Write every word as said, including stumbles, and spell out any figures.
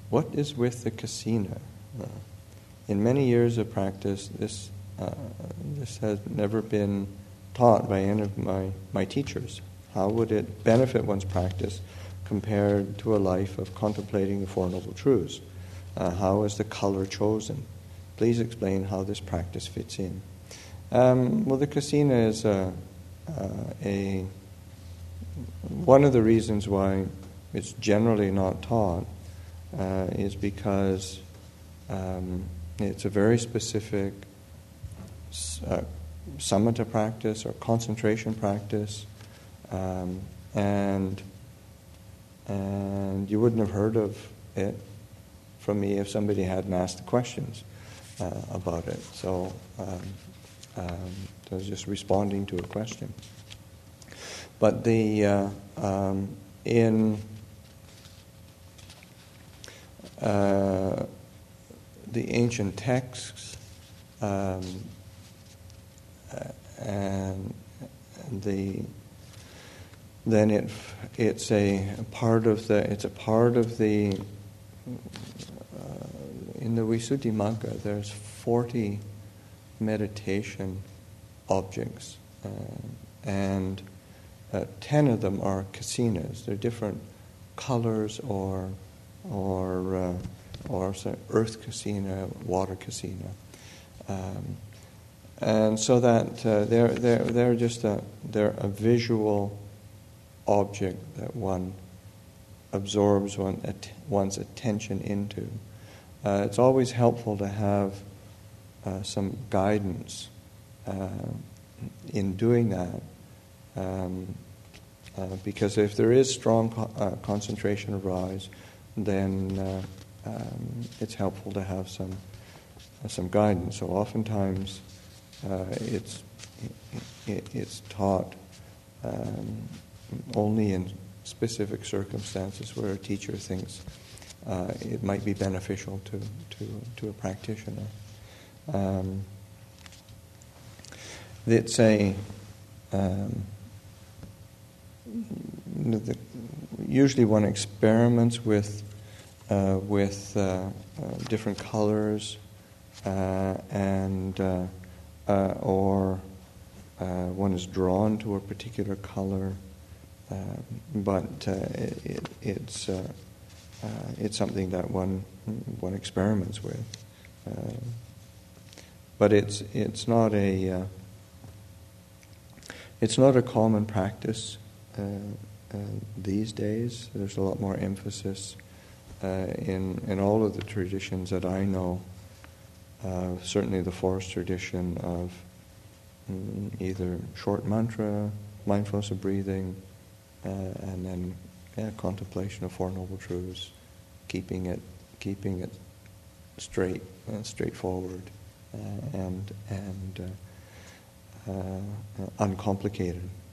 what is with the kasina? Uh, in many years of practice, this uh, this has never been taught by any of my, my teachers. How would it benefit one's practice compared to a life of contemplating the Four Noble Truths? Uh, how is the color chosen? Please explain how this practice fits in. Um, well, the kasina is a, uh, a one of the reasons why it's generally not taught uh, is because um, it's a very specific uh, samatha practice or concentration practice, um, and and you wouldn't have heard of it from me if somebody hadn't asked the questions uh, about it. So um, um, I was just responding to a question. But the uh, um, in uh, the ancient texts um, uh, and the then it it's a part of the it's a part of the uh, in the Visuddhimagga there's forty meditation objects uh, and uh, ten of them are kasinas. They're different colors or or uh, or say, earth kasina, water kasina. Um, and so that uh, they're they're they're just a they're a visual object that one absorbs one at, one's attention into. Uh, it's always helpful to have uh, some guidance uh, in doing that, um, uh, because if there is strong co- uh, concentration arise, then uh, um, it's helpful to have some uh, some guidance. So oftentimes uh, it's it, it's taught um, only in specific circumstances where a teacher thinks uh, it might be beneficial to to, to a practitioner. Um, it's a um, the, usually one experiments with uh, with uh, uh, different colors uh, and uh, uh, or uh, one is drawn to a particular color, uh, but uh, it, it's uh, uh, it's something that one one experiments with. Uh, but it's it's not a uh, it's not a common practice uh, uh, these days. There's a lot more emphasis uh, in in all of the traditions that I know. Uh, certainly, the forest tradition of mm, either short mantra, mindfulness of breathing, uh, and then yeah, contemplation of Four Noble Truths, keeping it keeping it straight, uh, straightforward, uh, and and uh, uh, uncomplicated.